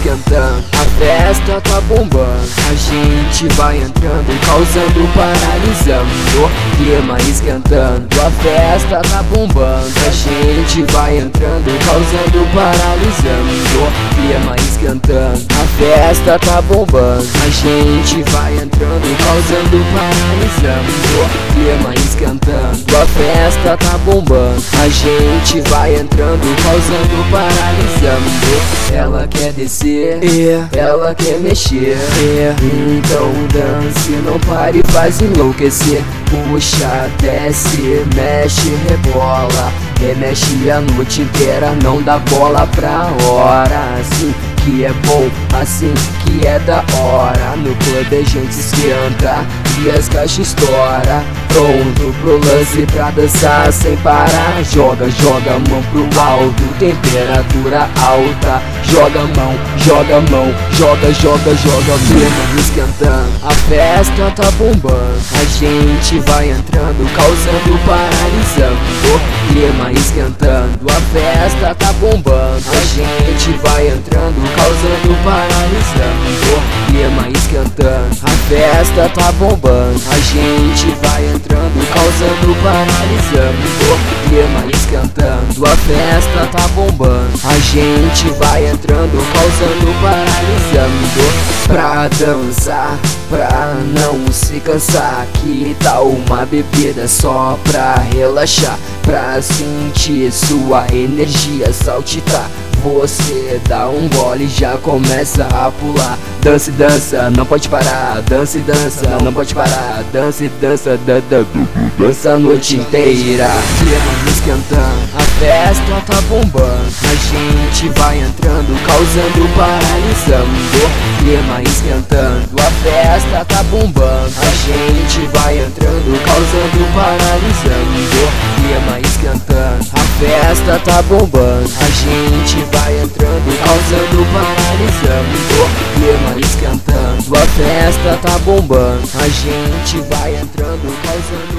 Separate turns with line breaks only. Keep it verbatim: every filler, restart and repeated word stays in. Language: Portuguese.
esquentando, a festa tá bombando. A gente vai entrando, causando, paralisando. Clima esquentando, a festa tá bombando. A gente vai entrando, causando, paralisando. Clima esquentando, a festa tá bombando. A gente vai entrando, causando, paralisando. Clima esquentando, a festa tá bombando. A gente vai entrando, causando, paralisando. Ela quer descer, yeah. Ela quer mexer, yeah. Então dance, não pare, faz enlouquecer. Puxa, desce, mexe, rebola, remexe a noite inteira, não dá bola pra hora. Assim que é bom, assim que é da hora. No clube a gente esquenta e as caixas estoura. Pronto pro lance pra dançar sem parar. Joga, joga a mão pro alto, temperatura alta. Joga a mão, joga a mão, joga, joga, joga. Clima esquentando, a festa tá bombando. A gente vai entrando, causando, paralisando. Clima esquentando, a festa tá bombando. A gente vai entrando, causando, paralisando. Clima esquentando, a festa tá bombando. A gente vai entrando, causando, paralisando. Clima esquentando, a festa tá bombando. A gente vai entrando, causando, paralisando. Pra dançar, pra não se cansar, que tal uma bebida só pra relaxar? Pra sentir sua energia saltitar. Você dá um gole e já começa a pular. Dança e dança, não pode parar. Dança e dança, não pode parar. Dança e dança, da, da, dança a noite inteira. Clima esquentando, a festa tá bombando. A gente vai entrando, causando, paralisando. Clima esquentando, a festa tá bombando. A gente vai entrando, causando, paralisando. Clima esquentando, a festa tá bombando. A gente vai entrando, causando, paralisando. Clima esquentando, a festa tá bombando. A gente vai entrando, causando